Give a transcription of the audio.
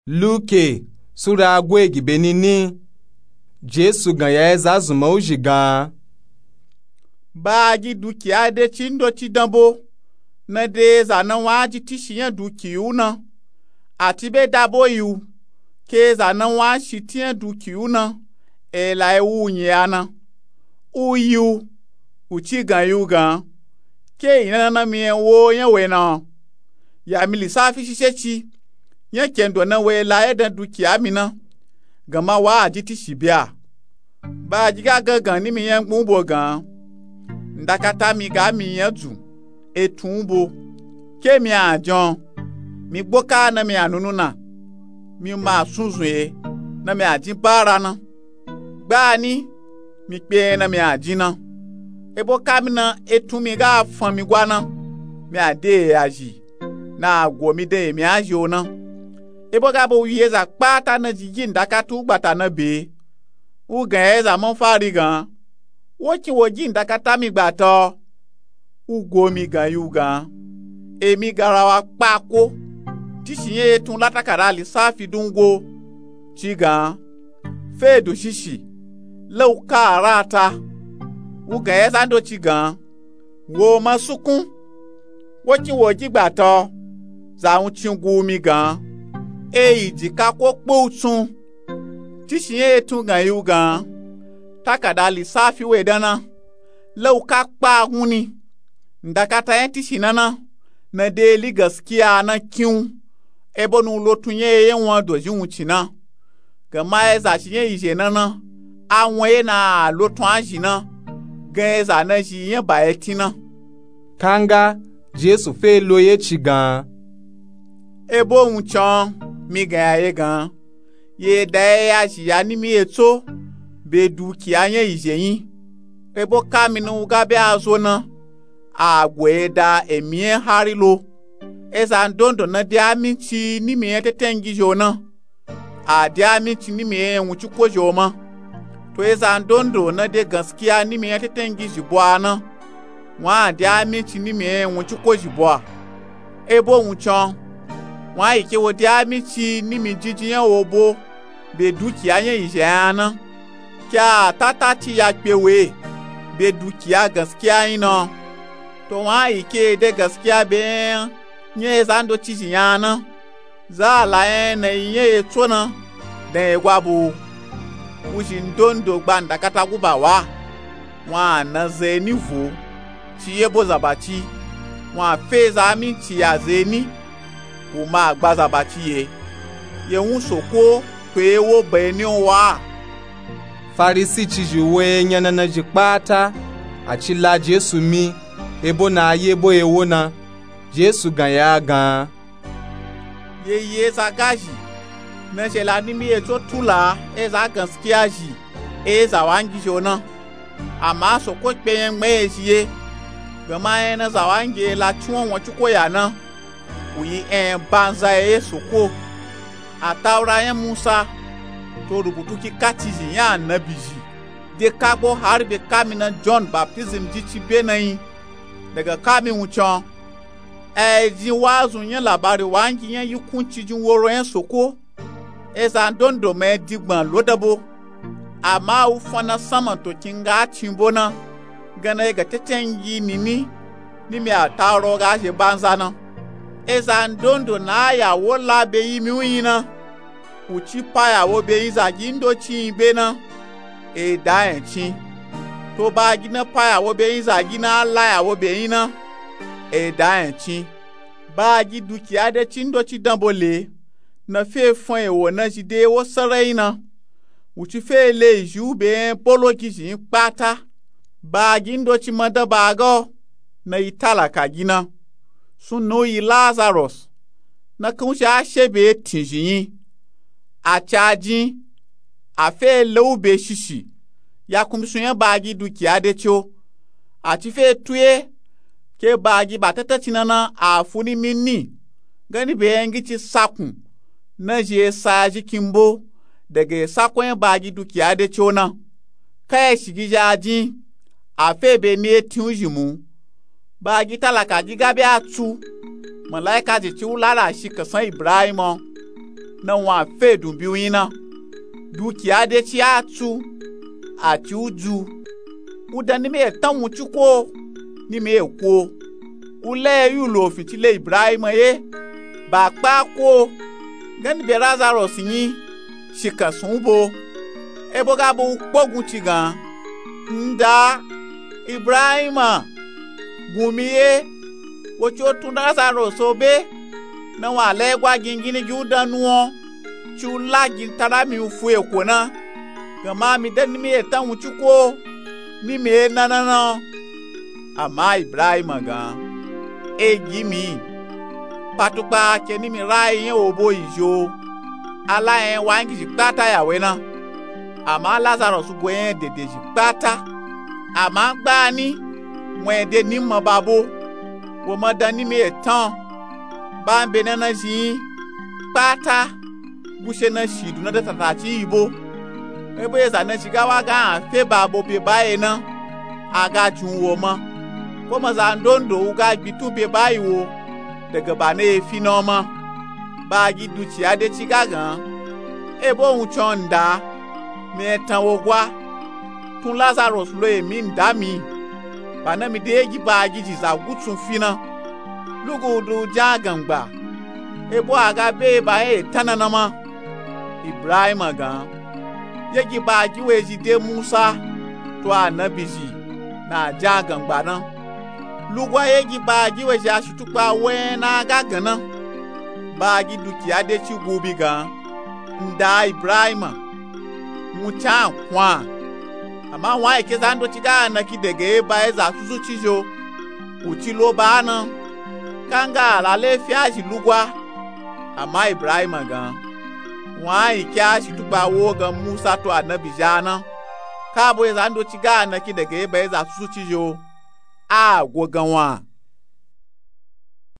Luke sura agwegi benini Jesu gan ya zazuma uji gan. Baagi dukiya de chindo chidambo na de zanan waji tishiyan dukiyu na ati be dabo yu ke zanan wa shitiyan dukiyu na la ewu nyana uyu uchi gan yu gan ke ina na mi wo yan we na ya mi lisafi shishechi yan kendo na we la edan dukiya mi na gama wa aji tishibia baagi ga gan ni mi yan gbunbo gan ndakata mi ga mi yanzu etumbo ke mi ajon mi gboka na mi anunu na mi ma sunzun na mi ajin para na gba ni mi pe na mi ajin na eboka mi na etumi ga fon mi gwa na mi ade aji na agwo mi de mi ajo na eboka bo yeza pata na jiji ndakatu gbata na be u gan eza mon fari gan wochi woji ndakata mi gbato ugo mi gan yu gan emi garawa pako tishiye tun latakara li safi dungo ti gan fedo shishi leuka arata ugan eza ndo ti gan wo masukun wochi woji gbato za un chingu mi gan ijika ko poutun tishiye tun gan yu gan takada lissafi we dana lauka kpa huni ndakata yanti shinana na deli gaskiya na kiun ebonu lotunye yenwa doji wuchina gama eza shinye ije nana anwe na lotun ajina ga eza na ji yen ba etina kanga Jesu fe loye chigan ebo unchon mi ga ye gan ye da ya ji ya ni mi eto be dukiya yen ijeyin ebo kaminu gabe azona agweda emie harilo eza ndondo na diamichi ni mi tetengi jona a diamichi ni mi nwuchuko joma to eza ndondo na de gaskiya ni mi tetengi jibwana wa diamichi ni mi nwuchuko jibwa ebo nwuchon wa ike wo diamichi ni mi jijiyen obo be dukiya yen ijeyana kya tata ti ya pewe be dukiya gaskiya ina to wa ike de gaskiya be nye zando ti yana za la na ye tsona de gwabu ujin dondo gbanda kata guba wa na zeni vu ti yebo zabati wa feza mi ti ya zeni o ma gba zabati ye un soko to ewo be ni wa Farisi chijuwe nyanana jikpata achila Jesu mi ebo na yebo ewo na Jesu gan ya gan ye zagaji na shela ni mi eto tula eza gaskiaji eza wangi jona ama so ko peyen mejiye gama na zawangi la chuon wachuko ya na uyi banza soko ataura ya Musa to rubutu ki katizi ya annabiji de kagbo har be kamina John baptism ji ci benayi daga kamin wucon ji wazun yin labari wangi yan yukunci jin woro yan soko eza dondo me digban lodabo amma ufana sama to kinga cimbona gana ga tetengi nini ni mi ataro ga je banzana eza dondo na ya wola be yimi uyina uchi paya wo be izagi ndo chi be na da enchi to ba gina paya wo be izagi na ala ya wo be ina da enchi ba gi dukiya de chindo chi dambole na fe fon ewo na jide wo sarai na uchi fe le ju be polo kiji pata ba gi ndo chi mada bago na itala ka gina sunno yi Lazarus na kunsha shebe tinjin achaji afe leube shishi ya kumsunya baagi dukiya de cho ati fe tuye ke baagi batata tinana afuni minni gani be ngi ci sakun na je saji kimbo daga sakon baagi dukiya de cho na kai shigi jaji afe be ne tinjimu baagi talaka giga be atu malaika ji ci ulara shi kasan Ibrahim na wa fe dun biyu na dukiya de ci atu a ci uju uda ni me tan wuci ko ni me ko ule yu lo fitile Ibrahim ye ba pa ko gani be Lazarus yin shika sunbo ebo ga bo pogun ti gan nda Ibrahim gumiye wo ti o tun Lazarus obe na wa le gwa gingini ju danu o ti u lagi tara mi fu eko na gama mi den mi etan wuci ko mi me nanana ama Ibrahim gan egi mi patupa ke ni mi rai yen obo ijo ala en wa ngi pata yawe na ama Lazarus go yen dede ji pata ama gba ni won de ni mo babo wo mo dan ni mi etan ba nbe na ji pata buse na shidu na da tata ti ibo ebo eza na shiga wa ga fe babo be bae na aga jun wo mo ko mo za ndondo ga gbitu be bae wo daga ba na efi na ma ba gi duchi ade chi gagan ebo un chonda me tan wo gwa tun Lazarus lo emi nda mi ba na mi de gi ba gi ji za gutun fina lugo do jagangba ebo aga be ba e tanana ma Ibrahim gan yegi ba gi we ji de Musa to anabi ji na jagangba na lugwa yegi ba gi we ja shutupa we na gagana ba gi dukiya de chi gubi gan nda Ibrahim mucha kwa ama wa ike zando chi ga na ki dege ba eza susu chijo uchi lo ba na kanga la le fiaji lugwa ama Ibrahim gan wa ike a shutupa wo gan Musa to anabi jana ka bo eza ndo chi ga na ki dege ba eza susu chijo a go gan wa